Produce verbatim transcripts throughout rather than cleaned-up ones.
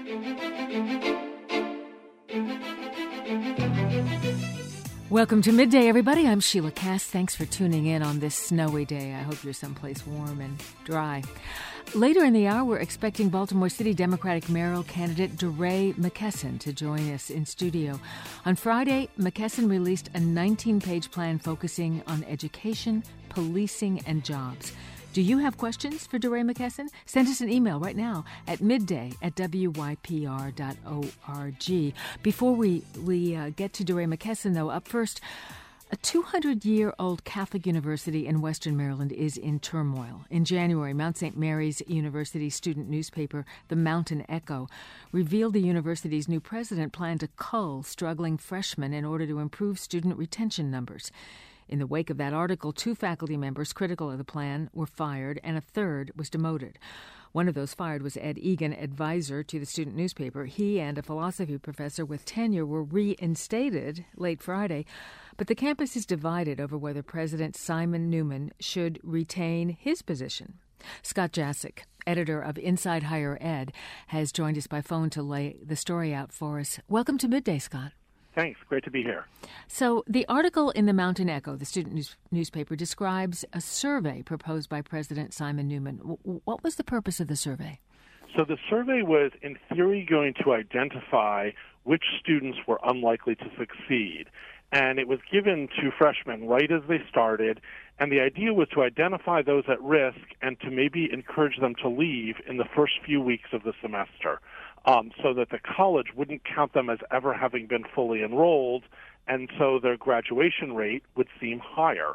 Welcome to Midday, everybody. I'm Sheila Cass. Thanks for tuning in on this snowy day. I hope you're someplace warm and dry. Later in the hour, we're expecting Baltimore City Democratic mayoral candidate DeRay McKesson to join us in studio. On Friday, McKesson released a nineteen-page plan focusing on education, policing, and jobs. Do you have questions for DeRay McKesson? Send us an email right now at midday at w y p r dot org. Before we, we uh, get to DeRay McKesson, though, up first, a two hundred year old Catholic university in Western Maryland is in turmoil. In January, Mount Saint Mary's University student newspaper, The Mountain Echo, revealed the university's new president planned to cull struggling freshmen in order to improve student retention numbers. In the wake of that article, two faculty members critical of the plan were fired, and a third was demoted. One of those fired was Ed Egan, advisor to the student newspaper. He and a philosophy professor with tenure were reinstated late Friday, but the campus is divided over whether President Simon Newman should retain his position. Scott Jassic, editor of Inside Higher Ed, has joined us by phone to lay the story out for us. Welcome to Midday, Scott. Thanks. Great to be here. So the article in the Mountain Echo, the student news- newspaper, describes a survey proposed by President Simon Newman. W- what was the purpose of the survey? So the survey was, in theory, going to identify which students were unlikely to succeed. And it was given to freshmen right as they started. And the idea was to identify those at risk and to maybe encourage them to leave in the first few weeks of the semester. Um, so that the college wouldn't count them as ever having been fully enrolled, and so their graduation rate would seem higher.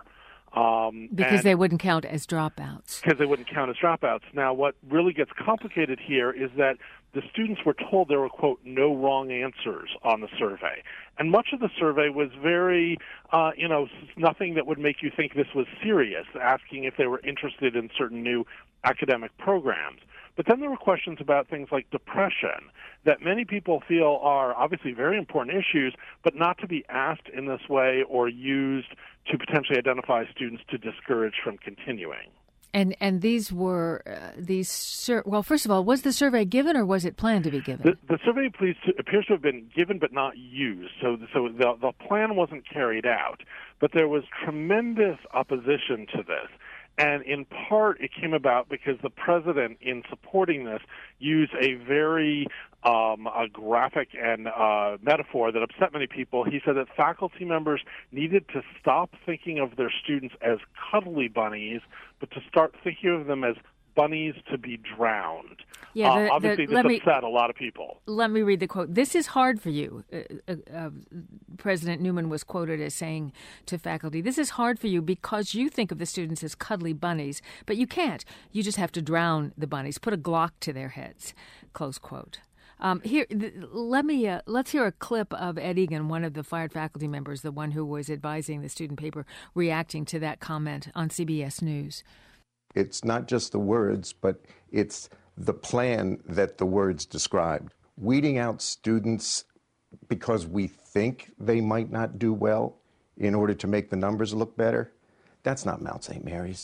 Um, because they wouldn't count as dropouts. Because they wouldn't count as dropouts. Now, what really gets complicated here is that the students were told there were, quote, no wrong answers on the survey. And much of the survey was very, uh, you know, nothing that would make you think this was serious, asking if they were interested in certain new academic programs. But then there were questions about things like depression that many people feel are obviously very important issues, but not to be asked in this way or used to potentially identify students to discourage from continuing. And and these were, uh, these sur- well, first of all, was the survey given or was it planned to be given? The, the survey appears to, appears to have been given but not used, so, so the, the plan wasn't carried out. But there was tremendous opposition to this. And in part, it came about because the president, in supporting this, used a very um, a graphic and uh, metaphor that upset many people. He said that faculty members needed to stop thinking of their students as cuddly bunnies, but to start thinking of them as bunnies to be drowned. Yeah, the, uh, obviously, the, this me, upset a lot of people. Let me read the quote. This is hard for you. Uh, uh, President Newman was quoted as saying to faculty, this is hard for you because you think of the students as cuddly bunnies, but you can't. You just have to drown the bunnies, put a Glock to their heads, close quote. Um, here, th- let me uh, let's hear a clip of Ed Egan, one of the fired faculty members, the one who was advising the student paper, reacting to that comment on C B S News. It's not just the words, but it's the plan that the words described. Weeding out students because we think they might not do well in order to make the numbers look better, that's not Mount Saint Mary's.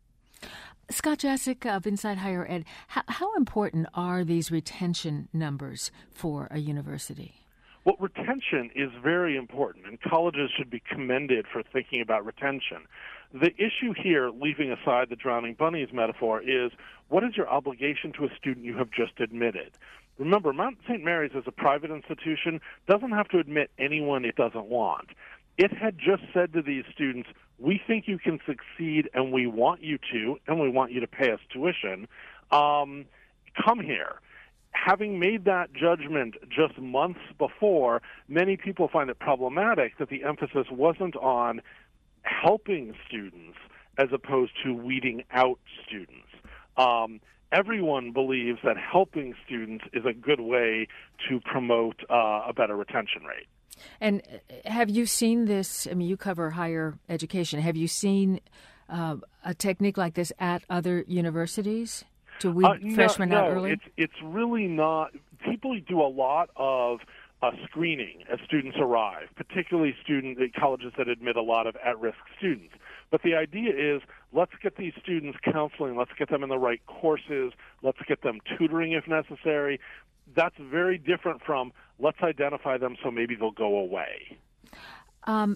Scott Jassic of Inside Higher Ed, how, how important are these retention numbers for a university? Well, retention is very important, and colleges should be commended for thinking about retention. The issue here, leaving aside the drowning bunnies metaphor, is what is your obligation to a student you have just admitted? Remember, Mount Saint Mary's, as a private institution, doesn't have to admit anyone it doesn't want. It had just said to these students, we think you can succeed and we want you to, and we want you to pay us tuition. Um, come here. Having made that judgment just months before, many people find it problematic that the emphasis wasn't on helping students as opposed to weeding out students. Um, everyone believes that helping students is a good way to promote uh, a better retention rate. And have you seen this? I mean, you cover higher education. Have you seen uh, a technique like this at other universities to weed uh, no, freshmen no, out early? It's, it's really not. People do a lot of uh, screening as students arrive, particularly student colleges that admit a lot of at-risk students. But the idea is, let's get these students counseling, let's get them in the right courses, let's get them tutoring if necessary. That's very different from let's identify them so maybe they'll go away. Um,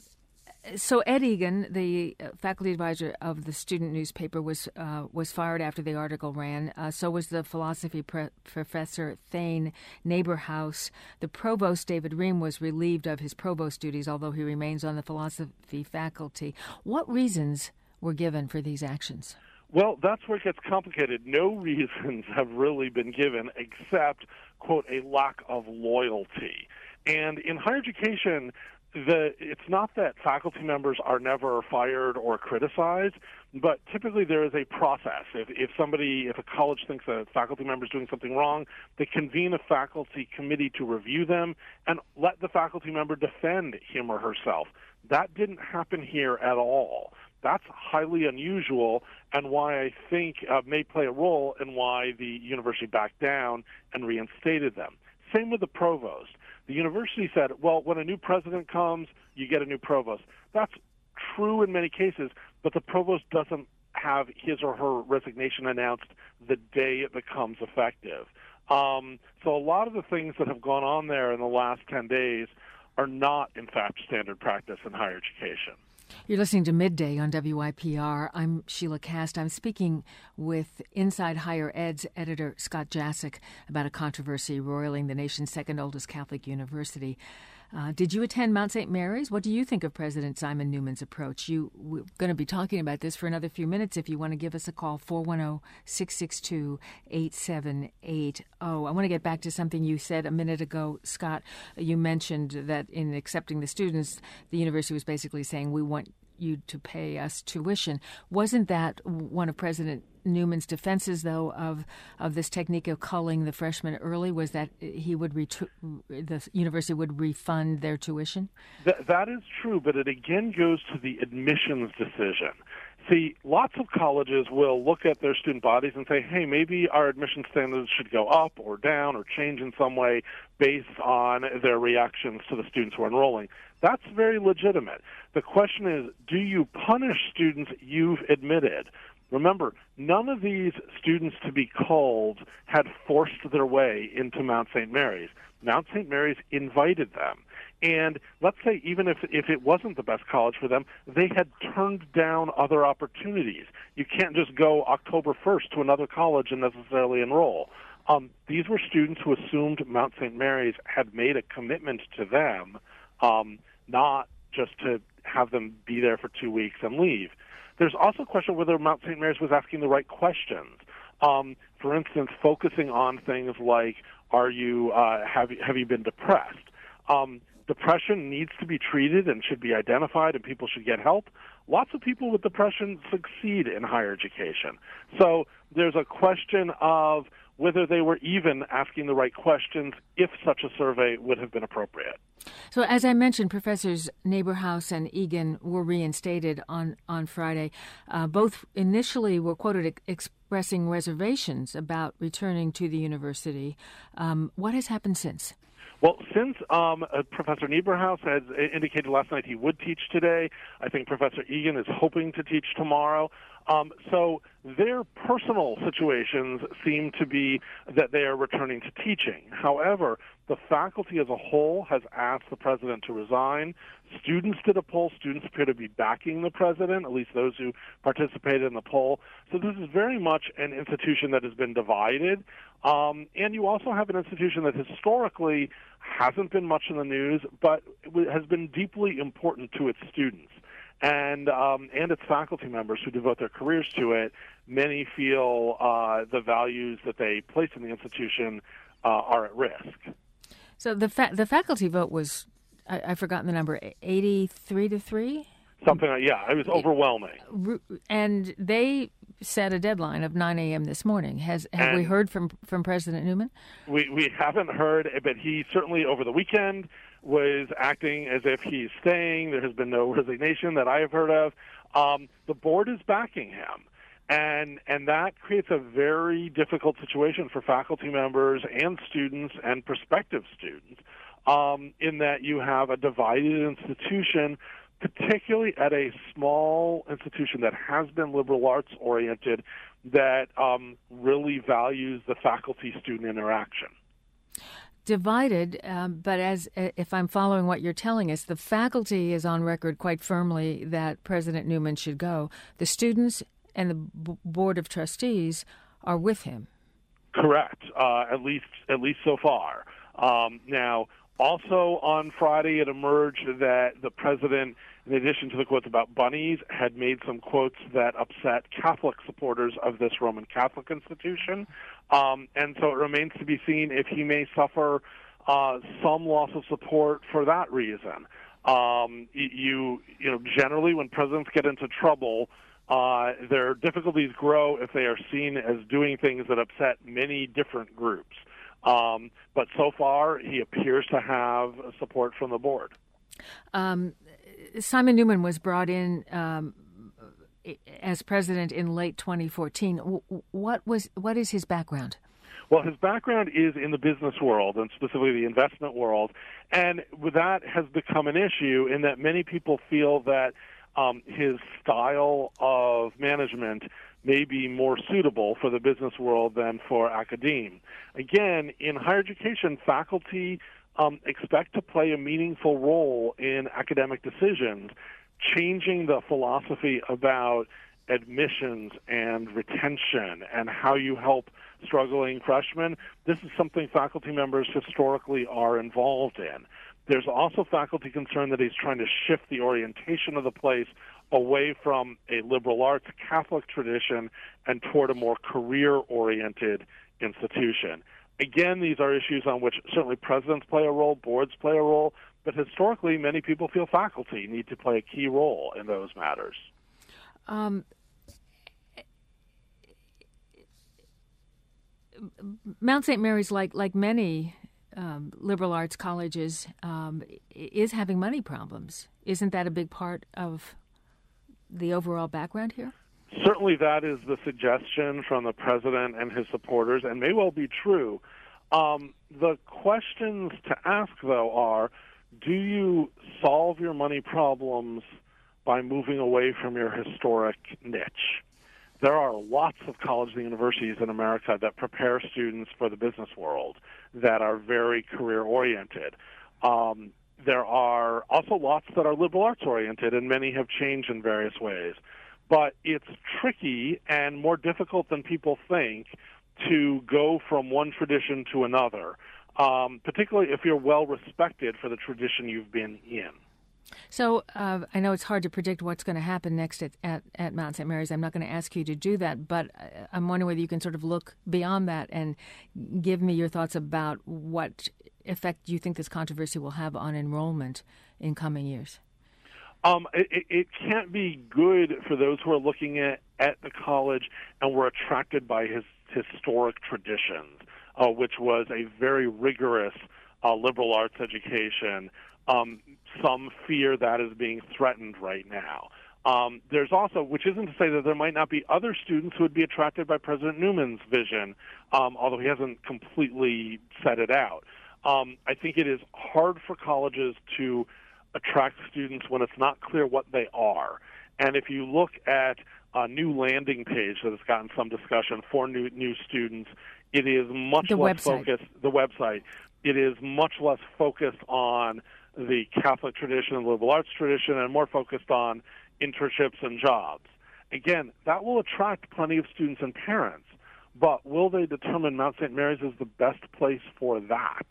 so Ed Egan, the faculty advisor of the student newspaper, was uh, was fired after the article ran. Uh, so was the philosophy pre- professor Thane Neighborhouse. The provost, David Ream, was relieved of his provost duties, although he remains on the philosophy faculty. What reasons were given for these actions? Well, that's where it gets complicated. No reasons have really been given except, quote, a lack of loyalty. And in higher education, the it's not that faculty members are never fired or criticized, but typically there is a process. If, if somebody, if a college thinks a faculty member is doing something wrong, they convene a faculty committee to review them and let the faculty member defend him or herself. That didn't happen here at all. That's highly unusual, and why I think uh, may play a role in why the university backed down and reinstated them. Same with the provost. The university said, well, when a new president comes, you get a new provost. That's true in many cases, but the provost doesn't have his or her resignation announced the day it becomes effective. Um, so a lot of the things that have gone on there in the last ten days are not, in fact, standard practice in higher education. You're listening to Midday on W I P R. I'm Sheila Cast. I'm speaking with Inside Higher Ed's editor Scott Jassick about a controversy roiling the nation's second oldest Catholic university. Uh, did you attend Mount Saint Mary's? What do you think of President Simon Newman's approach? You, we're going to be talking about this for another few minutes. If you want to give us a call, four one zero, six six two, eight seven eight zero. I want to get back to something you said a minute ago, Scott. You mentioned that in accepting the students, the university was basically saying, we want you to pay us tuition. Wasn't that one of President Newman's defenses, though, of of this technique of culling the freshmen early, was that he would ret- the university would refund their tuition? That, that is true, but it again goes to the admissions decision. See, lots of colleges will look at their student bodies and say, hey, maybe our admission standards should go up or down or change in some way based on their reactions to the students who are enrolling. That's very legitimate. The question is, do you punish students you've admitted? Remember, none of these students to be culled had forced their way into Mount Saint Mary's. Mount Saint Mary's invited them. And let's say even if, if it wasn't the best college for them, they had turned down other opportunities. You can't just go October first to another college and necessarily enroll. Um, these were students who assumed Mount Saint Mary's had made a commitment to them, um, not just to have them be there for two weeks and leave. There's also a question whether Mount Saint Mary's was asking the right questions. Um, for instance, focusing on things like, are you uh, have you, have you been depressed? Um, depression needs to be treated and should be identified, and people should get help. Lots of people with depression succeed in higher education. So there's a question of whether they were even asking the right questions if such a survey would have been appropriate. So as I mentioned, Professors Neighborhouse and Egan were reinstated on, on Friday. Uh, both initially were quoted ex- expressing reservations about returning to the university. Um, what has happened since? Well, since um, uh, Professor Neighborhouse has indicated last night he would teach today, I think Professor Egan is hoping to teach tomorrow. Um, so their personal situations seem to be that they are returning to teaching. However, the faculty as a whole has asked the president to resign. Students did a poll. Students appear to be backing the president, at least those who participated in the poll. So this is very much an institution that has been divided. Um, and you also have an institution that historically hasn't been much in the news, but has been deeply important to its students. And um, and its faculty members who devote their careers to it. Many feel uh, the values that they place in the institution uh, are at risk. So the fa- the faculty vote was, I- I've forgotten the number, eighty-three to three? Something like, yeah, it was overwhelming. And they set a deadline of nine a.m. this morning. Has Have and we heard from, from President Newman? We, we haven't heard, but he certainly over the weekend was acting as if he's staying. There has been no resignation that I have heard of. Um, the board is backing him. And and that creates a very difficult situation for faculty members and students and prospective students, um, in that you have a divided institution, particularly at a small institution that has been liberal arts oriented, that um, really values the faculty-student interaction. Divided, um, but as if I'm following what you're telling us, the faculty is on record quite firmly that President Newman should go. The students and the B- Board of Trustees are with him. Correct, uh, at least at least so far. Um, now, also on Friday, it emerged that the president, in addition to the quotes about bunnies, had made some quotes that upset Catholic supporters of this Roman Catholic institution. Um, and so it remains to be seen if he may suffer uh, some loss of support for that reason. Um, you, you know, generally when presidents get into trouble, uh, their difficulties grow if they are seen as doing things that upset many different groups. Um, but so far, he appears to have support from the board. Um, Simon Newman was brought in um, as president in late twenty fourteen. What was what is his background? Well, his background is in the business world, and specifically the investment world, and that has become an issue in that many people feel that um, his style of management may be more suitable for the business world than for academe. Again, in higher education, faculty um, expect to play a meaningful role in academic decisions, changing the philosophy about admissions and retention and how you help struggling freshmen. This is something faculty members historically are involved in. There's also faculty concern that he's trying to shift the orientation of the place away from a liberal arts Catholic tradition and toward a more career-oriented institution. Again, these are issues on which certainly presidents play a role, boards play a role, but historically many people feel faculty need to play a key role in those matters. Um, Mount Saint Mary's, like like many um, liberal arts colleges, um, is having money problems. Isn't that a big part of the overall background here? Certainly that is the suggestion from the president and his supporters, and may well be true. Um, the questions to ask, though, are, do you solve your money problems by moving away from your historic niche? There are lots of colleges and universities in America that prepare students for the business world that are very career-oriented. Um, there are also lots that are liberal arts-oriented, and many have changed in various ways. But it's tricky and more difficult than people think to go from one tradition to another, um, particularly if you're well-respected for the tradition you've been in. So uh, I know it's hard to predict what's going to happen next at, at, at Mount Saint Mary's. I'm not going to ask you to do that, but I'm wondering whether you can sort of look beyond that and give me your thoughts about what effect you think this controversy will have on enrollment in coming years. Um, it, it can't be good for those who are looking at, at the college and were attracted by his historic traditions, uh, which was a very rigorous uh, liberal arts education. Um, some fear that is being threatened right now. Um, there's also, which isn't to say that there might not be other students who would be attracted by President Newman's vision, um, although he hasn't completely set it out. Um, I think it is hard for colleges to attract students when it's not clear what they are. And if you look at a new landing page that has gotten some discussion for new new students, it is much the less website. focused. The website. It is much less focused on the Catholic tradition and liberal arts tradition, and more focused on internships and jobs. Again, that will attract plenty of students and parents, but will they determine Mount Saint Mary's is the best place for that?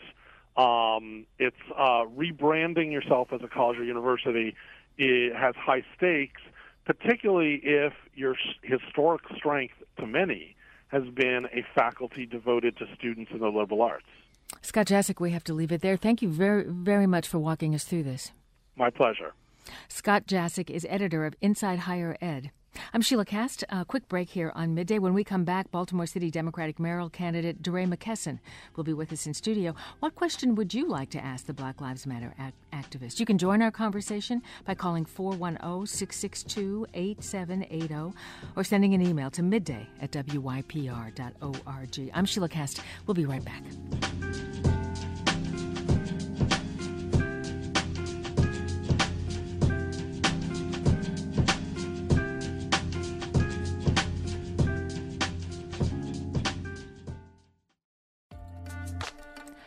Um, it's uh, rebranding yourself as a college or university. It has high stakes, particularly if your historic strength to many has been a faculty devoted to students in the liberal arts. Scott Jasek, we have to leave it there. Thank you very, very much for walking us through this. My pleasure. Scott Jasek is editor of Inside Higher Ed. I'm Sheila Kast. A quick break here on Midday. When we come back, Baltimore City Democratic mayoral candidate DeRay McKesson will be with us in studio. What question would you like to ask the Black Lives Matter act- activist? You can join our conversation by calling four one zero, six six two, eight seven eight zero or sending an email to midday at w y p r dot org. I'm Sheila Kast. We'll be right back.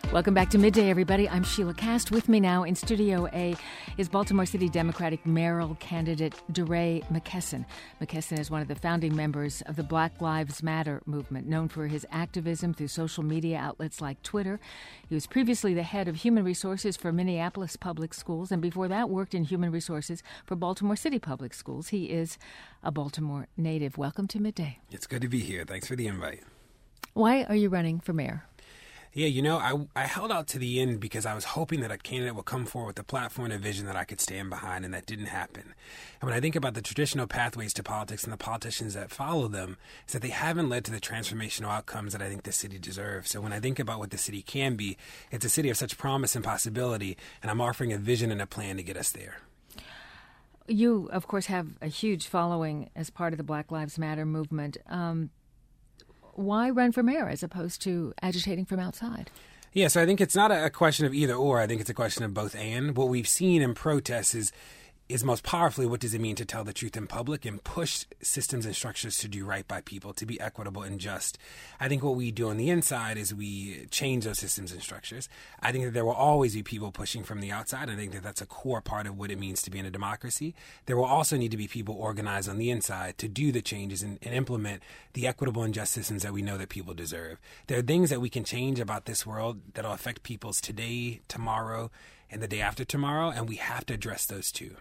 Welcome back to Midday, everybody. I'm Sheila Cast. With me now in Studio A is Baltimore City Democratic mayoral candidate DeRay McKesson. McKesson is one of the founding members of the Black Lives Matter movement, known for his activism through social media outlets like Twitter. He was previously the head of human resources for Minneapolis Public Schools, and before that worked in human resources for Baltimore City Public Schools. He is a Baltimore native. Welcome to Midday. It's good to be here. Thanks for the invite. Why are you running for mayor? Yeah, you know, I, I held out to the end because I was hoping that a candidate would come forward with a platform and a vision that I could stand behind, and that didn't happen. And when I think about the traditional pathways to politics and the politicians that follow them, is that they haven't led to the transformational outcomes that I think the city deserves. So when I think about what the city can be, it's a city of such promise and possibility, and I'm offering a vision and a plan to get us there. You, of course, have a huge following as part of the Black Lives Matter movement. Um, Why run for mayor as opposed to agitating from outside? Yeah, so I think it's not a question of either or. I think it's a question of both and. What we've seen in protests is is most powerfully, what does it mean to tell the truth in public and push systems and structures to do right by people, to be equitable and just. I think what we do on the inside is we change those systems and structures. I think that there will always be people pushing from the outside. I think that that's a core part of what it means to be in a democracy. There will also need to be people organized on the inside to do the changes and, and implement the equitable and just systems that we know that people deserve. There are things that we can change about this world that will affect people's today, tomorrow, and the day after tomorrow, and we have to address those too.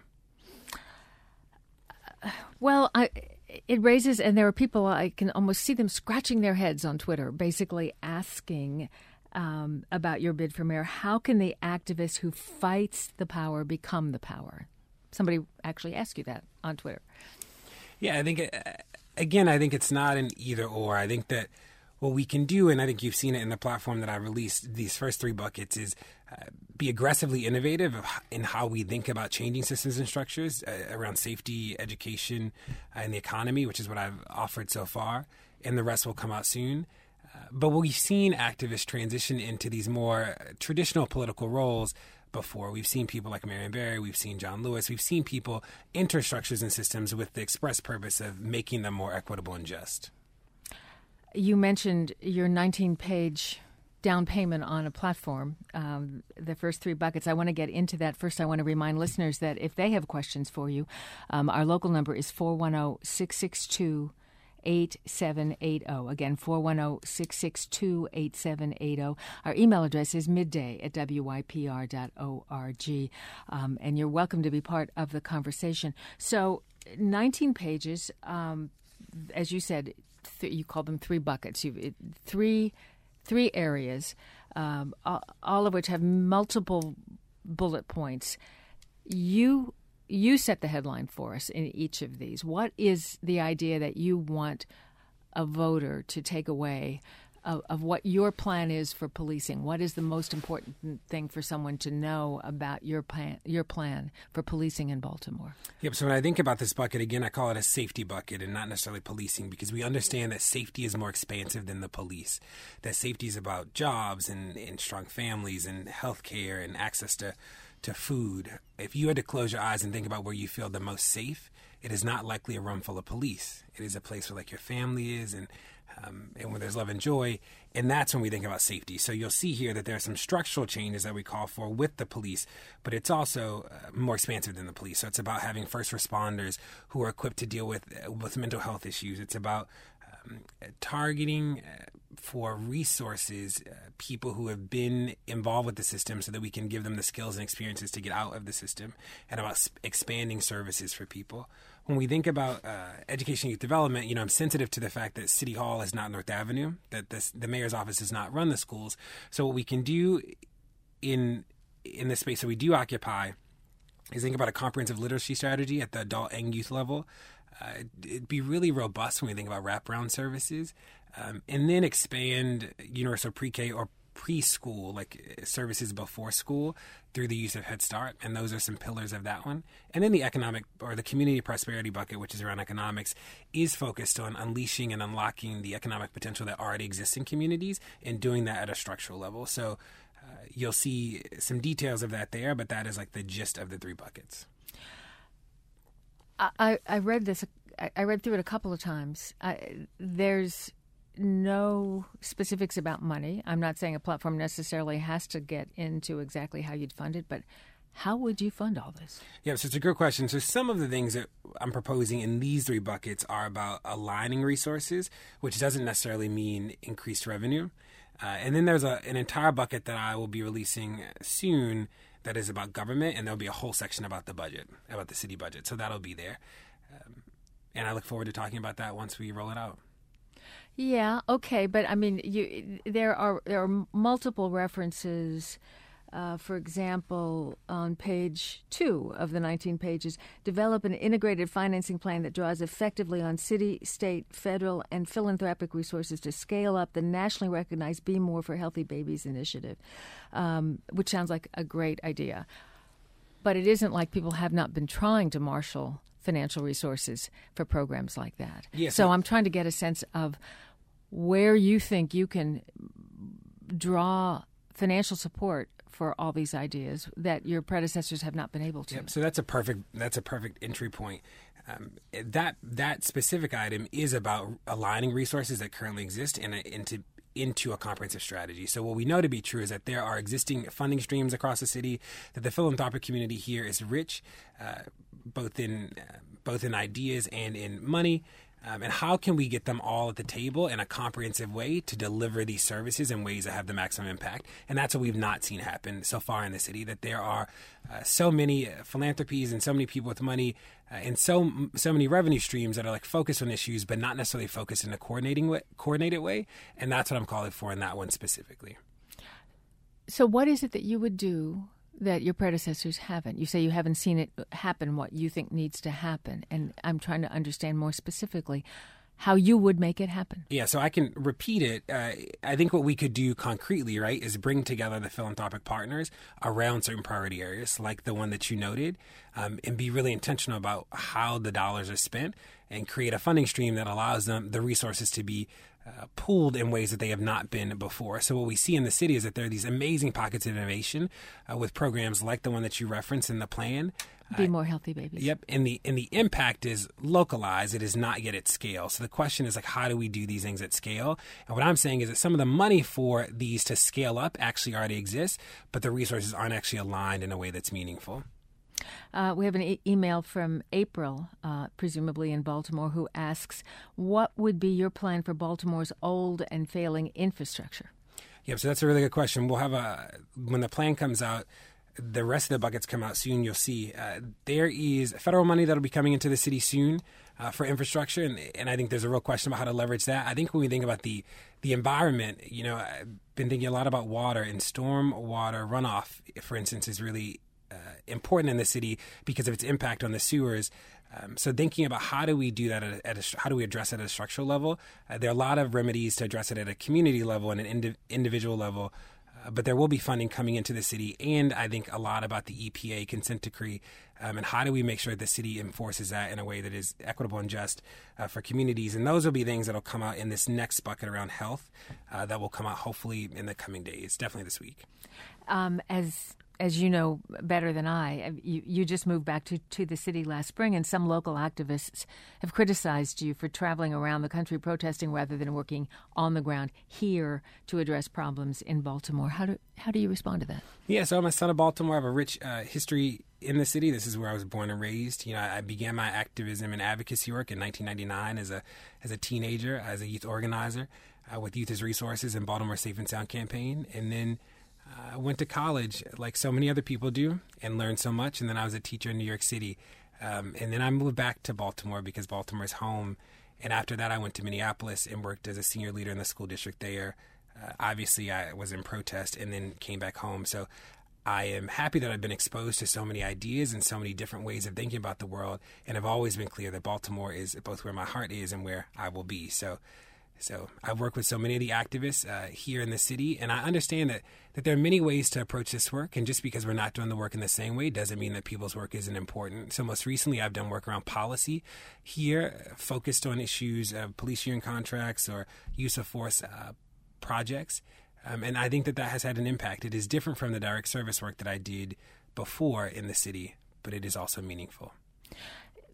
Well, I, it raises, and there are people, I can almost see them scratching their heads on Twitter, basically asking um, about your bid for mayor. How can the activist who fights the power become the power? Somebody actually asked you that on Twitter. Yeah, I think, it, again, I think it's not an either or. I think that what we can do, and I think you've seen it in the platform that I released, these first three buckets, is uh, be aggressively innovative in how we think about changing systems and structures uh, around safety, education, uh, and the economy, which is what I've offered so far, and the rest will come out soon. Uh, but we've seen activists transition into these more traditional political roles before. We've seen people like Marion Barry, we've seen John Lewis, we've seen people enter structures and systems with the express purpose of making them more equitable and just. You mentioned your nineteen-page down payment on a platform, um, the first three buckets. I want to get into that. First, I want to remind listeners that if they have questions for you, um, our local number is four one zero, six six two, eight seven eight zero. Again, four one zero, six six two, eight seven eight zero. Our email address is midday at w y p r dot org. Um, and you're welcome to be part of the conversation. So nineteen pages, um, as you said, th- you call them three buckets. You've, it, three three areas, um, all, all of which have multiple bullet points. You you set the headline for us in each of these. What is the idea that you want a voter to take away of, of what your plan is for policing? What is the most important thing for someone to know about your plan, your plan for policing in Baltimore? Yep. So when I think about this bucket, again, I call it a safety bucket and not necessarily policing, because we understand that safety is more expansive than the police. That safety is about jobs and, and strong families and health care and access to, to food. If you had to close your eyes and think about where you feel the most safe, it is not likely a room full of police. It is a place where like your family is and Um, and where there's love and joy, and that's when we think about safety. So you'll see here that there are some structural changes that we call for with the police, but it's also uh, more expansive than the police. So it's about having first responders who are equipped to deal with uh, with mental health issues. It's about um, targeting uh, for resources uh, people who have been involved with the system so that we can give them the skills and experiences to get out of the system, and about sp- expanding services for people. When we think about uh, education and youth development, you know, I'm sensitive to the fact that City Hall is not North Avenue, that this, the mayor's office does not run the schools. So what we can do in in the space that we do occupy is think about a comprehensive literacy strategy at the adult and youth level. Uh, it'd be really robust when we think about wraparound services, um, and then expand universal pre-K or preschool, like services before school, through the use of Head Start, and those are some pillars of that one. And then the economic or the community prosperity bucket, which is around economics, is focused on unleashing and unlocking the economic potential that already exists in communities and doing that at a structural level. So uh, you'll see some details of that there, but that is like the gist of the three buckets. I, I read this, I read through it a couple of times. I, there's no specifics about money. I'm not saying a platform necessarily has to get into exactly how you'd fund it, but how would you fund all this? Yeah, so it's a good question. So some of the things that I'm proposing in these three buckets are about aligning resources, which doesn't necessarily mean increased revenue. Uh, and then there's a, an entire bucket that I will be releasing soon that is about government, and there'll be a whole section about the budget, about the city budget. So that'll be there. Um, and I look forward to talking about that once we roll it out. Yeah, okay, but I mean, you, there are there are multiple references. Uh, for example, on page two of the nineteen pages, develop an integrated financing plan that draws effectively on city, state, federal, and philanthropic resources to scale up the nationally recognized Be More for Healthy Babies initiative, um, which sounds like a great idea. But it isn't like people have not been trying to marshal financial resources for programs like that. Yes. So I'm trying to get a sense of where you think you can draw financial support for all these ideas that your predecessors have not been able to. Yep. So that's a perfect that's a perfect entry point. Um, that that specific item is about aligning resources that currently exist in a, into into a comprehensive strategy. So what we know to be true is that there are existing funding streams across the city, that the philanthropic community here is rich, uh, both in uh, both in ideas and in money. Um, and how can we get them all at the table in a comprehensive way to deliver these services in ways that have the maximum impact? And that's what we've not seen happen so far in the city, that there are uh, so many philanthropies and so many people with money uh, and so so many revenue streams that are like focused on issues, but not necessarily focused in a coordinating way, coordinated way. And that's what I'm calling for in that one specifically. So what is it that you would do that your predecessors haven't? You say you haven't seen it happen, what you think needs to happen. And I'm trying to understand more specifically how you would make it happen. Yeah, so I can repeat it. Uh, I think what we could do concretely, right, is bring together the philanthropic partners around certain priority areas, like the one that you noted, um, and be really intentional about how the dollars are spent and create a funding stream that allows them the resources to be Uh, pooled in ways that they have not been before. So what we see in the city is that there are these amazing pockets of innovation uh, with programs like the one that you referenced in the plan. Be uh, More Healthy Babies. Yep, and the and the impact is localized. It is not yet at scale. So the question is, like, how do we do these things at scale? And what I'm saying is that some of the money for these to scale up actually already exists, but the resources aren't actually aligned in a way that's meaningful. Uh, we have an e- email from April, uh, presumably in Baltimore, who asks, what would be your plan for Baltimore's old and failing infrastructure? Yep, so that's a really good question. We'll have a, when the plan comes out, the rest of the buckets come out soon, you'll see. Uh, there is federal money that'll be coming into the city soon uh, for infrastructure, and, and I think there's a real question about how to leverage that. I think when we think about the, the environment, you know, I've been thinking a lot about water, and storm water runoff, for instance, is really Uh, important in the city because of its impact on the sewers. Um, so thinking about how do we do that at a, at a, how do we address it at a structural level? Uh, there are a lot of remedies to address it at a community level and an indi- individual level, uh, but there will be funding coming into the city, and I think a lot about the E P A consent decree um, and how do we make sure the city enforces that in a way that is equitable and just uh, for communities. And those will be things that will come out in this next bucket around health uh, that will come out hopefully in the coming days, definitely this week. Um, as As you know better than I, you, you just moved back to, to the city last spring, and some local activists have criticized you for traveling around the country protesting rather than working on the ground here to address problems in Baltimore. How do how do you respond to that? Yeah, so I'm a son of Baltimore. I have a rich uh, history in the city. This is where I was born and raised. You know, I began my activism and advocacy work in nineteen ninety-nine as a as a teenager, as a youth organizer uh, with Youth as Resources and Baltimore Safe and Sound campaign, and then I uh, went to college like so many other people do and learned so much. And then I was a teacher in New York City. Um, and then I moved back to Baltimore because Baltimore is home. And after that, I went to Minneapolis and worked as a senior leader in the school district there. Uh, obviously, I was in protest and then came back home. So I am happy that I've been exposed to so many ideas and so many different ways of thinking about the world. And I've always been clear that Baltimore is both where my heart is and where I will be. So So I've worked with so many of the activists uh, here in the city, and I understand that, that there are many ways to approach this work, and just because we're not doing the work in the same way doesn't mean that people's work isn't important. So most recently, I've done work around policy here, focused on issues of police union contracts or use of force uh, projects, um, and I think that that has had an impact. It is different from the direct service work that I did before in the city, but it is also meaningful.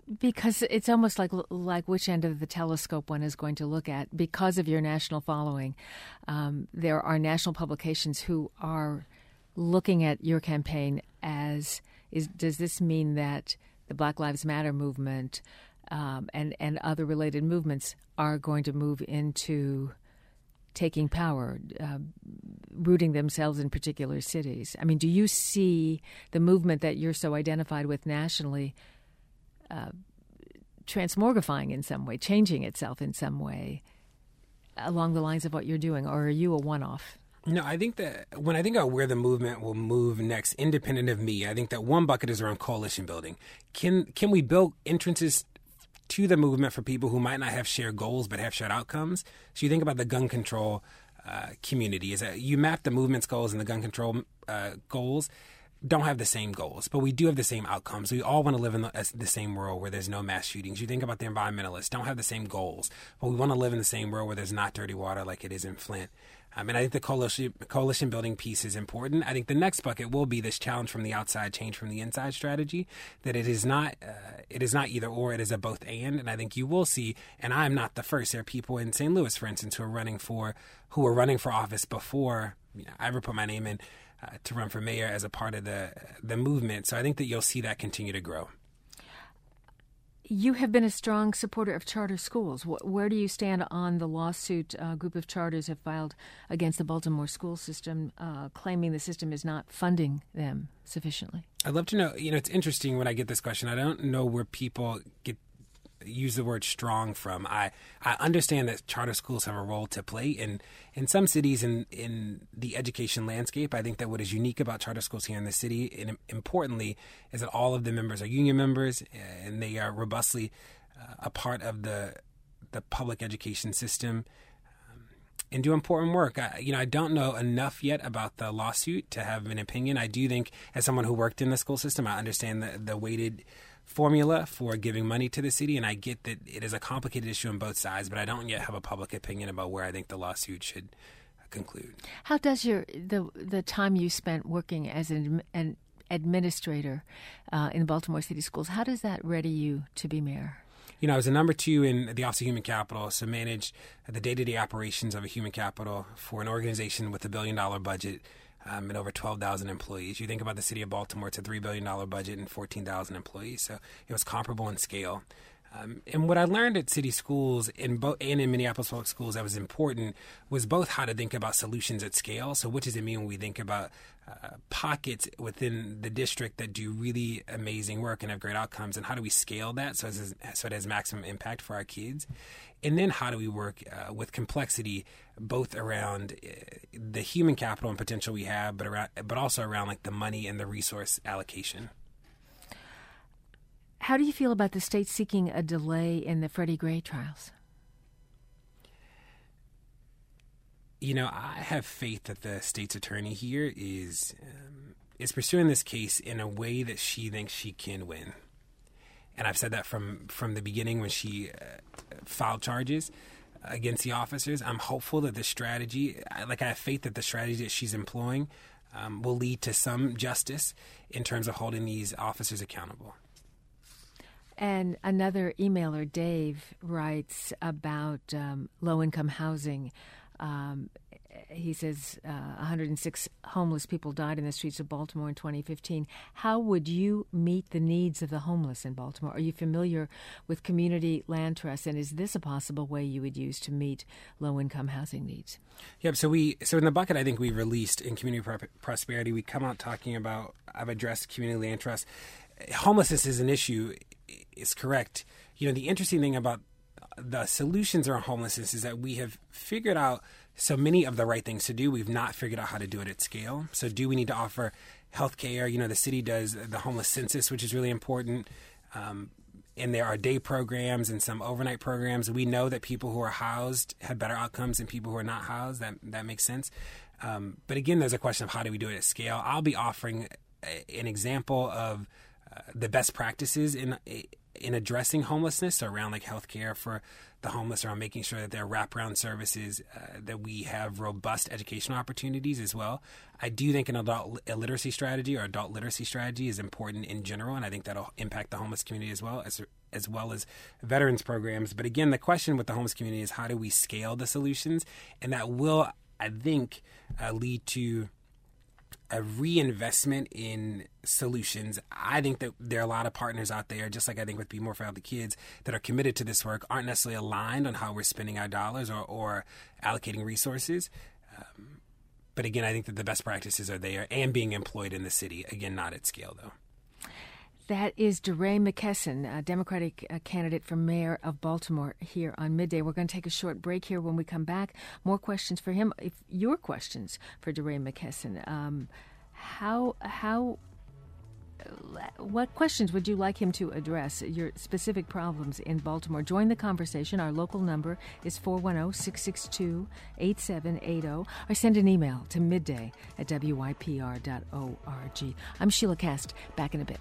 Because it's almost like like which end of the telescope one is going to look at. Because of your national following, um, there are national publications who are looking at your campaign as, is does this mean that the Black Lives Matter movement um, and, and other related movements are going to move into taking power, uh, rooting themselves in particular cities? I mean, do you see the movement that you're so identified with nationally Uh, transmogrifying in some way, changing itself in some way along the lines of what you're doing, or are you a one-off? No, I think that when I think about where the movement will move next, independent of me, I think that one bucket is around coalition building. Can can we build entrances to the movement for people who might not have shared goals but have shared outcomes? So you think about the gun control uh, community. Is that you map the movement's goals and the gun control uh, goals don't have the same goals, but we do have the same outcomes. We all want to live in the, the same world where there's no mass shootings. You think about the environmentalists, don't have the same goals, but we want to live in the same world where there's not dirty water like it is in Flint. Um, and I think the coalition, coalition building piece is important. I think the next bucket will be this challenge from the outside, change from the inside strategy, that it is not uh, it is not either or, it is a both and. And I think you will see, and I'm not the first, there are people in Saint Louis, for instance, who are running for, who were running for office before you know, I ever put my name in, Uh, to run for mayor as a part of the the movement. So I think that you'll see that continue to grow. You have been a strong supporter of charter schools. Where do you stand on the lawsuit a group of charters have filed against the Baltimore school system, uh, claiming the system is not funding them sufficiently? I'd love to know, you know, it's interesting when I get this question. I don't know where people get use the word strong from. I, I understand that charter schools have a role to play in, in some cities in, in the education landscape. I think that what is unique about charter schools here in the city, and importantly, is that all of the members are union members and they are robustly uh, a part of the the public education system um, and do important work. I, you know, I don't know enough yet about the lawsuit to have an opinion. I do think, as someone who worked in the school system, I understand the, the weighted formula for giving money to the city, and I get that it is a complicated issue on both sides, but I don't yet have a public opinion about where I think the lawsuit should conclude. How does your the the time you spent working as an, an administrator uh, in the Baltimore City Schools, how does that ready you to be mayor? You know, I was a number two in the Office of Human Capital, so managed the day-to-day operations of a human capital for an organization with a billion-dollar budget Um, and over twelve thousand employees. You think about the city of Baltimore, it's a three billion dollars budget and fourteen thousand employees. So it was comparable in scale. Um, and what I learned at city schools in bo- and in Minneapolis Public Schools that was important was both how to think about solutions at scale. So what does it mean when we think about uh, pockets within the district that do really amazing work and have great outcomes, and how do we scale that so, as, so it has maximum impact for our kids? And then how do we work uh, with complexity, both around uh, the human capital and potential we have, but around, but also around like the money and the resource allocation. How do you feel about the state seeking a delay in the Freddie Gray trials? You know, I have faith that the state's attorney here is um, is pursuing this case in a way that she thinks she can win. And I've said that from, from the beginning when she uh, filed charges against the officers. I'm hopeful that the strategy, like I have faith that the strategy that she's employing um, will lead to some justice in terms of holding these officers accountable. And another emailer, Dave, writes about um, low-income housing. Um, he says uh, one hundred six homeless people died in the streets of Baltimore in twenty fifteen. How would you meet the needs of the homeless in Baltimore? Are you familiar with community land trusts, and is this a possible way you would use to meet low-income housing needs? Yep. So we, so in the bucket, I think we released in community pro- prosperity, we come out talking about, I've addressed community land trusts. Homelessness is an issue, is correct. You know, the interesting thing about the solutions around homelessness is that we have figured out so many of the right things to do. We've not figured out how to do it at scale. So do we need to offer health care? You know, the city does the homeless census, which is really important. Um, and there are day programs and some overnight programs. We know that people who are housed have better outcomes than people who are not housed. That that makes sense. Um, but again, there's a question of how do we do it at scale? I'll be offering a, an example of uh, the best practices in in addressing homelessness, so around like healthcare for the homeless, around making sure that there are wraparound services, uh, that we have robust educational opportunities as well. I do think an adult illiteracy strategy or adult literacy strategy is important in general, and I think that'll impact the homeless community as well as as well as veterans programs. But again, the question with the homeless community is how do we scale the solutions, and that will, I think, uh, lead to a reinvestment in solutions. I think that there are a lot of partners out there, just like I think with Be More for Healthy Kids, that are committed to this work, aren't necessarily aligned on how we're spending our dollars or, or allocating resources. Um, but again, I think that the best practices are there and being employed in the city. Again, not at scale, though. That is DeRay McKesson, a Democratic uh, candidate for mayor of Baltimore, here on Midday. We're going to take a short break here. When we come back, more questions for him. If your questions for DeRay McKesson, um, how how what questions would you like him to address? Your specific problems in Baltimore. Join the conversation. Our local number is four one zero, six six two, eight seven eight zero, or send an email to midday at W Y P R dot org. I'm Sheila Cast. Back in a bit.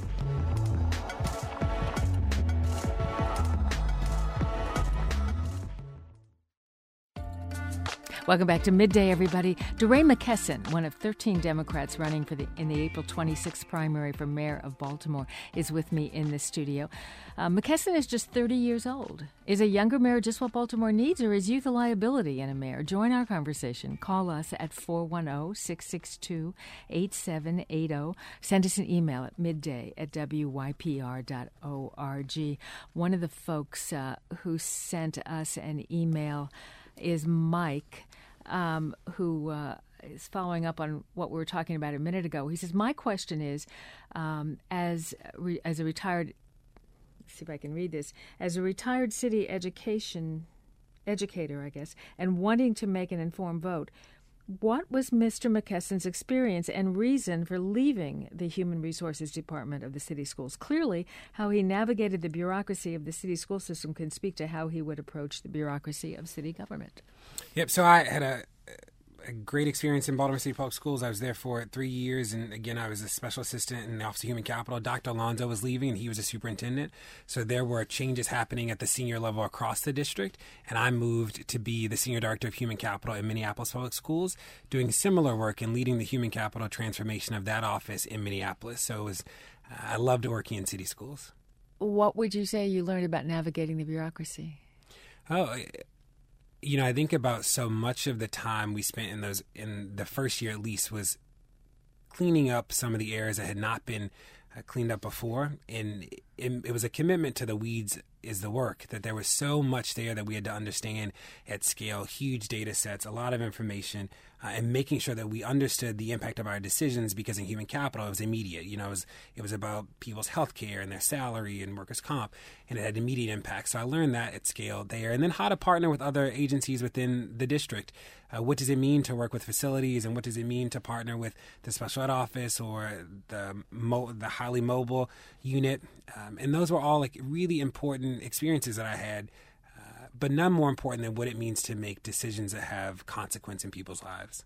Welcome back to Midday, everybody. DeRay McKesson, one of thirteen Democrats running for the in the April twenty-sixth primary for mayor of Baltimore, is with me in the studio. Uh, McKesson is just thirty years old. Is a younger mayor just what Baltimore needs, or is youth a liability in a mayor? Join our conversation. Call us at four one zero, six six two, eight seven eight zero. Send us an email at midday at W Y P R dot org. One of the folks uh, who sent us an email is Mike, um, who uh, is following up on what we were talking about a minute ago. He says, my question is, um, as re- as a retired, let's see if I can read this, as a retired city education educator, I guess, and wanting to make an informed vote, what was Mister McKesson's experience and reason for leaving the Human Resources Department of the city schools? Clearly, how he navigated the bureaucracy of the city school system can speak to how he would approach the bureaucracy of city government. Yep, so I had a, a great experience in Baltimore City Public Schools. I was there for three years, and again, I was a special assistant in the Office of Human Capital. Doctor Alonzo was leaving, and he was a superintendent. So there were changes happening at the senior level across the district, and I moved to be the Senior Director of Human Capital in Minneapolis Public Schools, doing similar work and leading the human capital transformation of that office in Minneapolis. So it was, uh, I loved working in city schools. What would you say you learned about navigating the bureaucracy? Oh, you know, I think about so much of the time we spent in those, in the first year at least, was cleaning up some of the areas that had not been uh, cleaned up before. And it, it was a commitment to the weeds is the work, that there was so much there that we had to understand at scale, huge data sets, a lot of information, uh, and making sure that we understood the impact of our decisions, because in human capital, it was immediate. You know, it was, it was about people's health care and their salary and workers' comp, and it had immediate impact. So I learned that at scale there. And then how to partner with other agencies within the district. Uh, what does it mean to work with facilities, and what does it mean to partner with the special ed office or the mo- the highly mobile unit? Um, and those were all like really important experiences that I had, uh, but none more important than what it means to make decisions that have consequence in people's lives.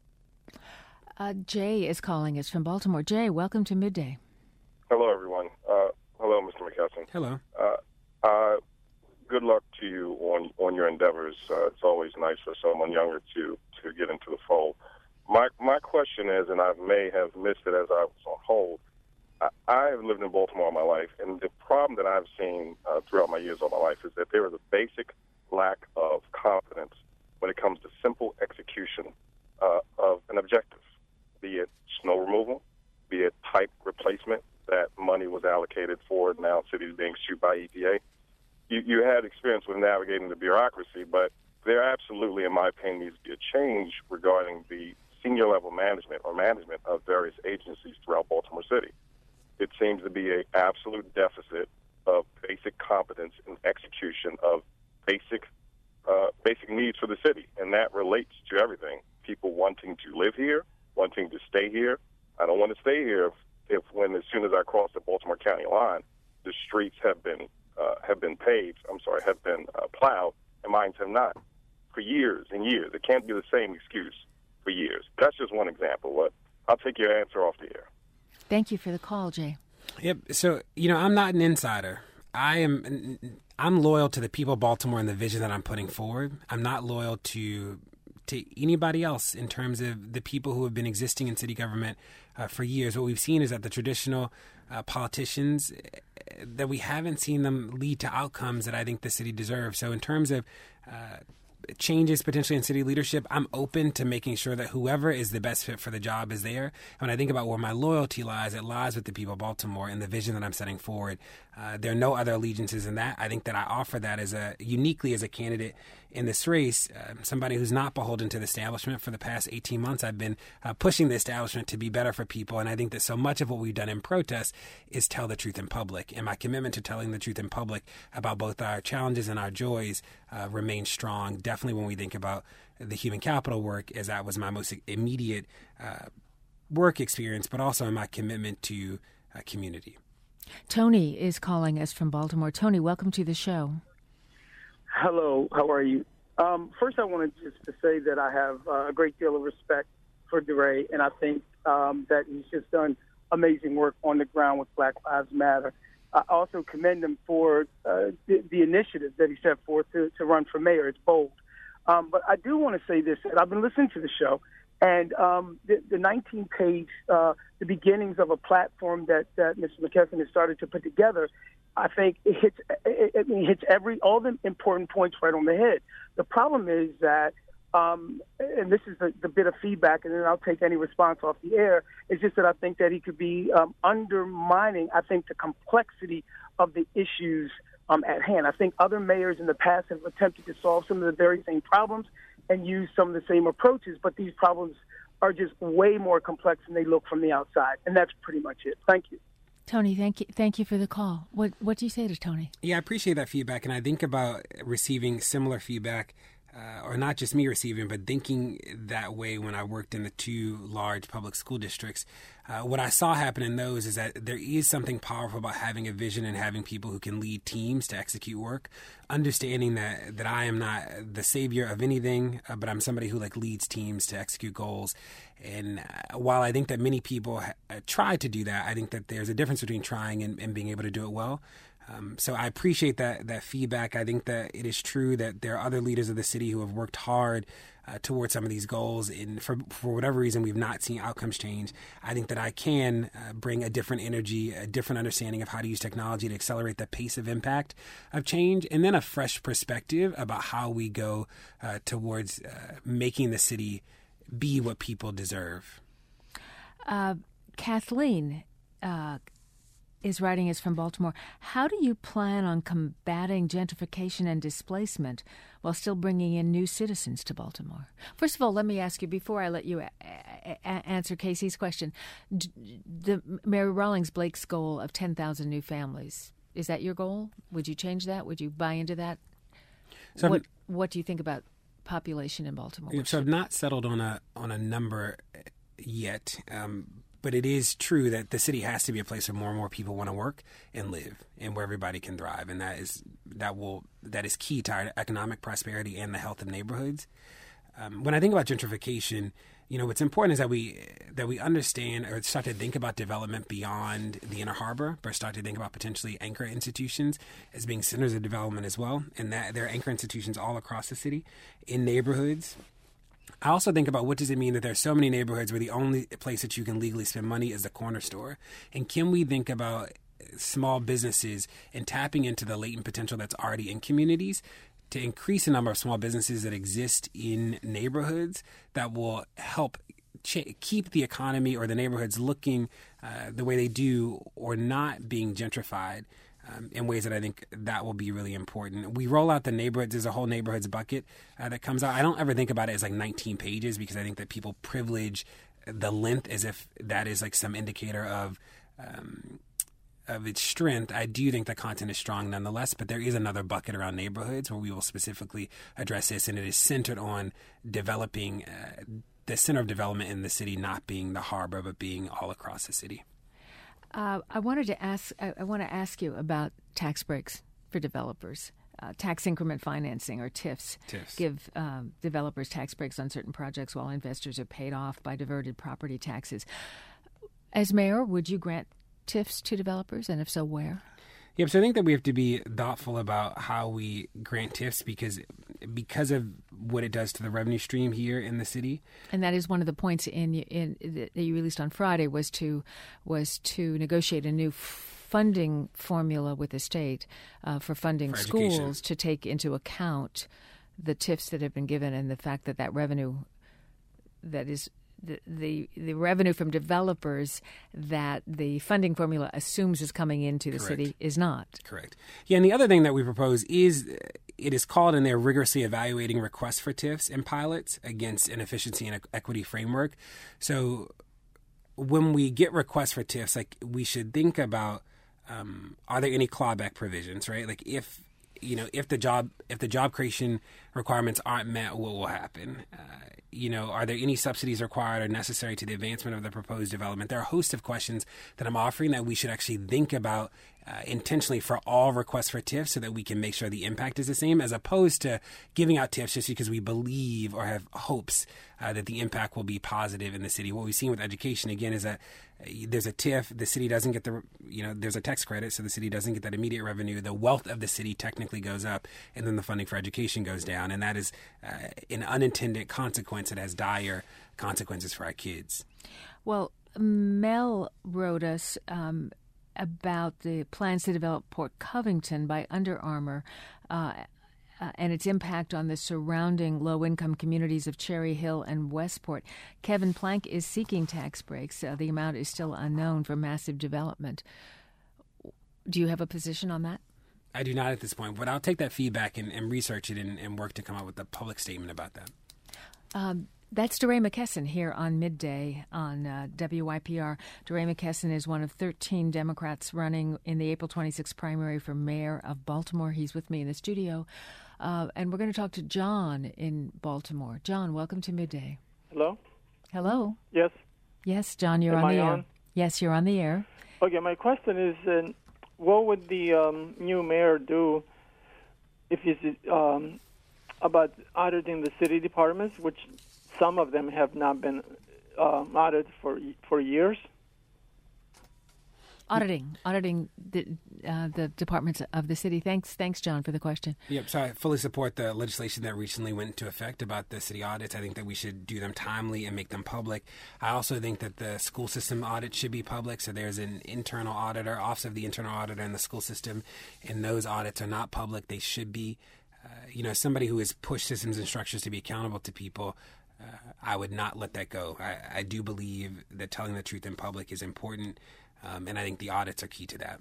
Uh, Jay is calling us from Baltimore. Jay, welcome to Midday. Hello, everyone. Uh, hello, Mister McKesson. Hello. Uh, uh, good luck to you on, on your endeavors. Uh, it's always nice for someone younger to, to get into the fold. My my question is, and I may have missed it as I was on hold, I, I have lived in Baltimore all my life, and the problem that I've seen uh, throughout my years all my life is that there is a basic lack of confidence when it comes to simple execution uh, of an objective, be it snow removal, be it pipe replacement that money was allocated for, now cities being sued by E P A. You, you had experience with navigating the bureaucracy, but there absolutely, in my opinion, needs to be a change regarding the senior level management or management of various agencies throughout Baltimore City. It seems to be an absolute deficit of basic competence and execution of basic uh, basic needs for the city, and that relates to everything. People wanting to live here, wanting to stay here. I don't want to stay here if, if when as soon as I cross the Baltimore County line, the streets have been uh, have been paved. I'm sorry, have been uh, plowed, and mine have not for years and years. It can't be the same excuse for years. That's just one example. But I'll take your answer off the air. Thank you for the call, Jay. Yep. So, you know, I'm not an insider. I am I'm loyal to the people of Baltimore and the vision that I'm putting forward. I'm not loyal to to anybody else in terms of the people who have been existing in city government uh, for years. What we've seen is that the traditional uh, politicians, that we haven't seen them lead to outcomes that I think the city deserves. So in terms of uh, changes potentially in city leadership, I'm open to making sure that whoever is the best fit for the job is there. When I think about where my loyalty lies, it lies with the people of Baltimore and the vision that I'm setting forward. Uh, there are no other allegiances in that. I think that I offer that as a uniquely as a candidate in this race, uh, somebody who's not beholden to the establishment. For the past eighteen months, I've been uh, pushing the establishment to be better for people. And I think that so much of what we've done in protest is tell the truth in public. And my commitment to telling the truth in public about both our challenges and our joys uh, remains strong. Definitely when we think about the human capital work, as that was my most immediate uh, work experience, but also in my commitment to uh, community. Tony is calling us from Baltimore. Tony, welcome to the show. Hello, how are you? Um, first, I wanted just to say that I have uh, a great deal of respect for DeRay, and I think um, that he's just done amazing work on the ground with Black Lives Matter. I also commend him for uh, the, the initiative that he set forth to, to run for mayor. It's bold. Um, but I do want to say this, and I've been listening to the show, and um, the, the nineteen-page, uh, the beginnings of a platform that, that Mister McKesson has started to put together, I think it hits, it, it hits every all the important points right on the head. The problem is that, um, and this is the, the bit of feedback, and then I'll take any response off the air, it's just that I think that he could be um, undermining, I think, the complexity of the issues um, at hand. I think other mayors in the past have attempted to solve some of the very same problems and use some of the same approaches, but these problems are just way more complex than they look from the outside, and that's pretty much it. Thank you. Tony, thank you thank you for the call. What what do you say to Tony? Yeah, I appreciate that feedback, and I think about receiving similar feedback, uh, or not just me receiving, but thinking that way when I worked in the two large public school districts. Uh, what I saw happen in those is that there is something powerful about having a vision and having people who can lead teams to execute work, understanding that, that I am not the savior of anything, uh, but I'm somebody who like leads teams to execute goals. And uh, while I think that many people ha- uh, try to do that, I think that there's a difference between trying and, and being able to do it well. Um, so I appreciate that that feedback. I think that it is true that there are other leaders of the city who have worked hard uh, towards some of these goals, and for for whatever reason we've not seen outcomes change. I think that I can uh, bring a different energy, a different understanding of how to use technology to accelerate the pace of impact of change, and then a fresh perspective about how we go uh, towards uh, making the city be what people deserve. Uh, Kathleen uh, is writing us from Baltimore. How do you plan on combating gentrification and displacement while still bringing in new citizens to Baltimore? First of all, let me ask you, before I let you a- a- answer Casey's question, d- the Mary Rawlings Blake's goal of ten thousand new families, is that your goal? Would you change that? Would you buy into that? So what What do you think about population in Baltimore? So I've not settled on a on a number yet, um, but it is true that the city has to be a place where more and more people want to work and live, and where everybody can thrive, and that is that will that is key to our economic prosperity and the health of neighborhoods. Um, when I think about gentrification, you know, what's important is that we that we understand or start to think about development beyond the Inner Harbor, but start to think about potentially anchor institutions as being centers of development as well, and that there are anchor institutions all across the city in neighborhoods. I also think about what does it mean that there's so many neighborhoods where the only place that you can legally spend money is the corner store, and can we think about small businesses and tapping into the latent potential that's already in communities to increase the number of small businesses that exist in neighborhoods that will help ch- keep the economy or the neighborhoods looking uh, the way they do, or not being gentrified um, in ways that I think that will be really important. We roll out the neighborhoods. There's a whole neighborhoods bucket uh, that comes out. I don't ever think about it as like nineteen pages, because I think that people privilege the length as if that is like some indicator of um, of its strength. I do think the content is strong nonetheless, but there is another bucket around neighborhoods where we will specifically address this, and it is centered on developing uh, the center of development in the city not being the harbor, but being all across the city. Uh, I wanted to ask. I, I want to ask you about tax breaks for developers. Uh, tax increment financing, or T I Fs, T I Fs. give um, developers tax breaks on certain projects while investors are paid off by diverted property taxes. As mayor, would you grant T I Fs to developers, and if so, where? Yep. So I think that we have to be thoughtful about how we grant TIFs because because of what it does to the revenue stream here in the city. And that is one of the points in, in that you released on Friday was to was to negotiate a new funding formula with the state uh, for funding for schools education. to take into account the TIFs that have been given and the fact that that revenue that is the, the the revenue from developers that the funding formula assumes is coming into the Correct. city is not. Correct. Yeah, and the other thing that we propose is it is called in there rigorously evaluating requests for TIFs and pilots against an efficiency and equity framework. So when we get requests for TIFs, like we should think about um, are there any clawback provisions, right? Like if you know if the job if the job creation requirements aren't met, what will happen? Uh, You know, are there any subsidies required or necessary to the advancement of the proposed development? There are a host of questions that I'm offering that we should actually think about uh, intentionally for all requests for TIFs so that we can make sure the impact is the same, as opposed to giving out TIFs just because we believe or have hopes uh, that the impact will be positive in the city. What we've seen with education, again, is that there's a TIF, the city doesn't get the, you know, there's a tax credit, so the city doesn't get that immediate revenue. The wealth of the city technically goes up, and then the funding for education goes down. And that is uh, an unintended consequence that has dire consequences for our kids. Well, Mel wrote us um, about the plans to develop Port Covington by Under Armour uh, uh, and its impact on the surrounding low-income communities of Cherry Hill and Westport. Kevin Plank is seeking tax breaks. Uh, the amount is still unknown for massive development. Do you have a position on that? I do not at this point, but I'll take that feedback and, and research it and, and work to come up with a public statement about that. Um, That's DeRay McKesson here on Midday on uh, W Y P R. DeRay McKesson is one of thirteen Democrats running in the April twenty-sixth primary for mayor of Baltimore. He's with me in the studio. Uh, and we're going to talk to John in Baltimore. John, welcome to Midday. Hello? Hello. Yes. Yes, John, you're Am on the I air. on? Yes, you're on the air. Okay, my question is, uh, what would the um, new mayor do if he's um, about auditing the city departments, which some of them have not been um, audited for for years? Auditing, auditing the uh, the departments of the city. Thanks, thanks, John, for the question. Yep. So I fully support the legislation that recently went into effect about the city audits. I think that we should do them timely and make them public. I also think that the school system audit should be public. So there's an internal auditor, office of the internal auditor in the school system, and those audits are not public. They should be. Uh, you know, somebody who has pushed systems and structures to be accountable to people, uh, I would not let that go. I, I do believe that telling the truth in public is important. Um, and I think the audits are key to that.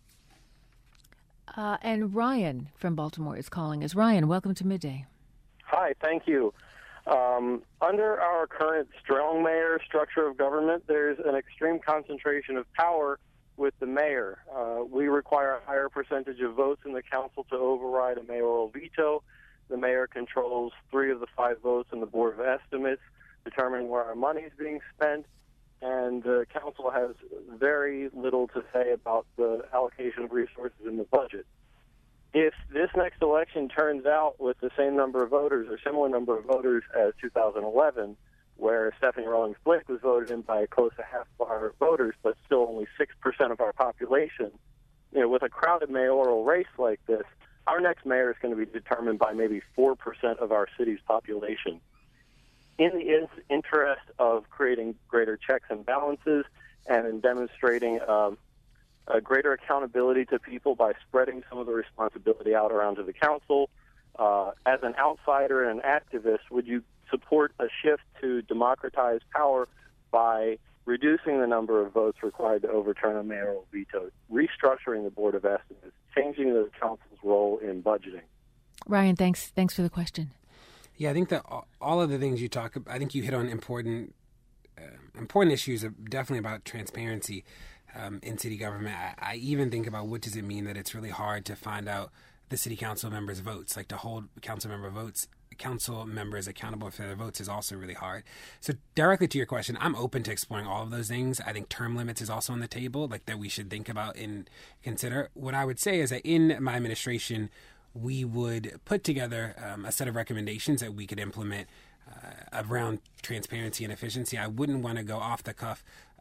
Uh, and Ryan from Baltimore is calling us. Ryan, welcome to Midday. Hi, thank you. Um, under our current strong mayor structure of government, there's an extreme concentration of power with the mayor. Uh, we require a higher percentage of votes in the council to override a mayoral veto. The mayor controls three of the five votes in the Board of Estimates, determining where our money is being spent. And the council has very little to say about the allocation of resources in the budget. If this next election turns out with the same number of voters or similar number of voters as two thousand eleven, where Stephanie Rawlings Blake was voted in by close to half of our voters, but still only six percent of our population, you know, with a crowded mayoral race like this, our next mayor is going to be determined by maybe four percent of our city's population. In the interest of creating greater checks and balances and in demonstrating um, a greater accountability to people by spreading some of the responsibility out around to the council, uh, as an outsider and an activist, would you support a shift to democratize power by reducing the number of votes required to overturn a mayoral veto, restructuring the Board of Estimates, changing the council's role in budgeting? Ryan, thanks. Thanks for the question. Yeah, I think that all of the things you talk about, I think you hit on important uh, important issues, of definitely about transparency um, in city government. I, I even think about what does it mean that it's really hard to find out the city council members' votes, like to hold council member votes, council members accountable for their votes is also really hard. So directly to your question, I'm open to exploring all of those things. I think term limits is also on the table, like that we should think about and consider. What I would say is that in my administration, we would put together um, a set of recommendations that we could implement uh, around transparency and efficiency. I wouldn't want to go off the cuff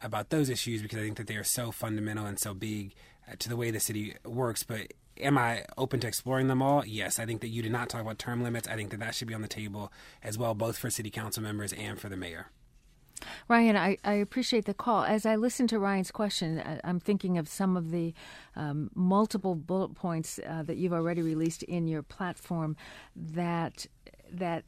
about those issues because I think that they are so fundamental and so big uh, to the way the city works. But am I open to exploring them all? Yes. I think that you did not talk about term limits. I think that that should be on the table as well, both for city council members and for the mayor. Ryan, I, I appreciate the call. As I listen to Ryan's question, I'm thinking of some of the um, multiple bullet points uh, that you've already released in your platform that that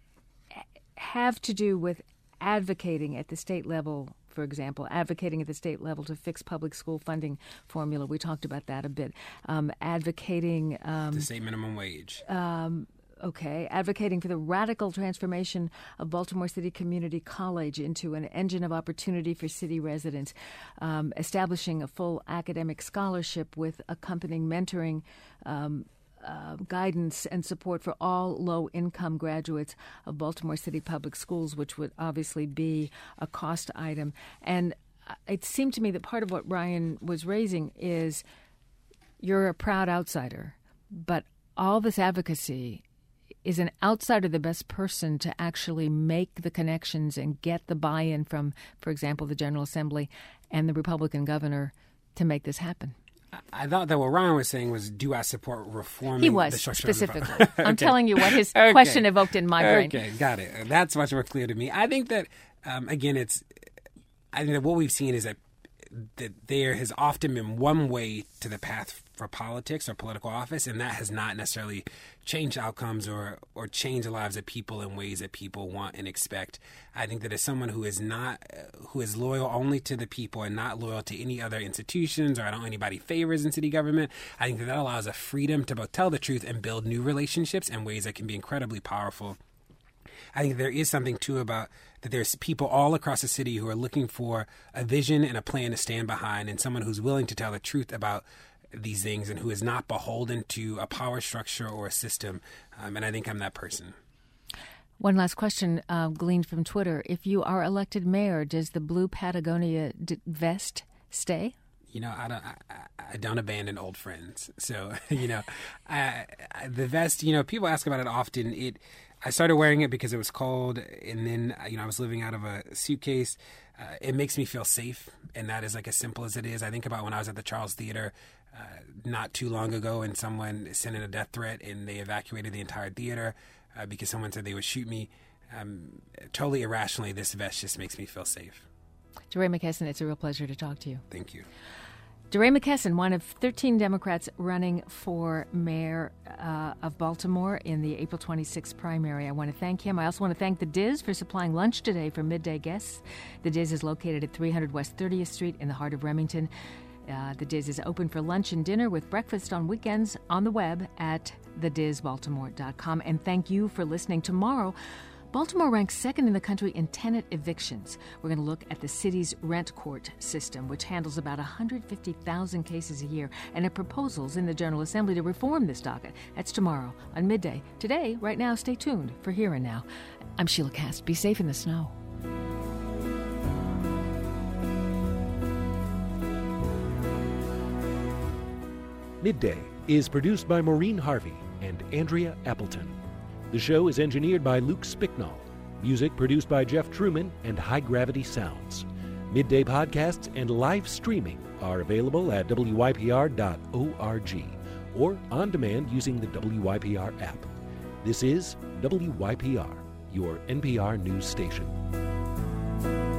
have to do with advocating at the state level, for example, advocating at the state level to fix public school funding formula. We talked about that a bit. Um, advocating... Um, the state minimum wage. Um, Okay, advocating for the radical transformation of Baltimore City Community College into an engine of opportunity for city residents, um, establishing a full academic scholarship with accompanying mentoring, um, uh, guidance, and support for all low-income graduates of Baltimore City Public Schools, which would obviously be a cost item. And it seemed to me that part of what Ryan was raising is you're a proud outsider, but all this advocacy is an outsider the best person to actually make the connections and get the buy-in from, for example, the General Assembly and the Republican governor to make this happen? I thought that what Ryan was saying was, do I support reforming he was, the structure specifically. of the okay. I'm telling you what his okay. question evoked in my brain. Okay, got it. That's much more clear to me. I think that, um, again, it's, I think that what we've seen is that that there has often been one way to the path for politics or political office, and that has not necessarily changed outcomes or or changed the lives of people in ways that people want and expect. I think that as someone who is not who is loyal only to the people and not loyal to any other institutions or I don't anybody favors in city government, I think that that allows a freedom to both tell the truth and build new relationships in ways that can be incredibly powerful. I think there is something, too, about that there's people all across the city who are looking for a vision and a plan to stand behind and someone who's willing to tell the truth about these things and who is not beholden to a power structure or a system. Um, and I think I'm that person. One last question uh, gleaned from Twitter. If you are elected mayor, does the blue Patagonia d- vest stay? You know, I don't. I, I don't abandon old friends. So, you know, I, I, the vest. You know, people ask about it often. It. I started wearing it because it was cold, and then you know I was living out of a suitcase. Uh, it makes me feel safe, and that is like as simple as it is. I think about when I was at the Charles Theater uh, not too long ago, and someone sent in a death threat, and they evacuated the entire theater uh, because someone said they would shoot me. Um, totally irrationally, this vest just makes me feel safe. DeRay McKesson, it's a real pleasure to talk to you. Thank you. DeRay McKesson, one of thirteen Democrats running for mayor uh, of Baltimore in the April twenty-sixth primary. I want to thank him. I also want to thank the Diz for supplying lunch today for midday guests. The Diz is located at three hundred West thirtieth Street in the heart of Remington. Uh, the Diz is open for lunch and dinner with breakfast on weekends on the web at the diz baltimore dot com. And thank you for listening. Tomorrow, Baltimore ranks second in the country in tenant evictions. We're going to look at the city's rent court system, which handles about one hundred fifty thousand cases a year, and at proposals in the General Assembly to reform this docket. That's tomorrow on Midday. Today, right now, stay tuned for Here and Now. I'm Sheila Kast. Be safe in the snow. Midday is produced by Maureen Harvey and Andrea Appleton. The show is engineered by Luke Spicknall. Music produced by Jeff Truman and High Gravity Sounds. Midday podcasts and live streaming are available at W Y P R dot org or on demand using the W Y P R app. This is W Y P R, your N P R news station.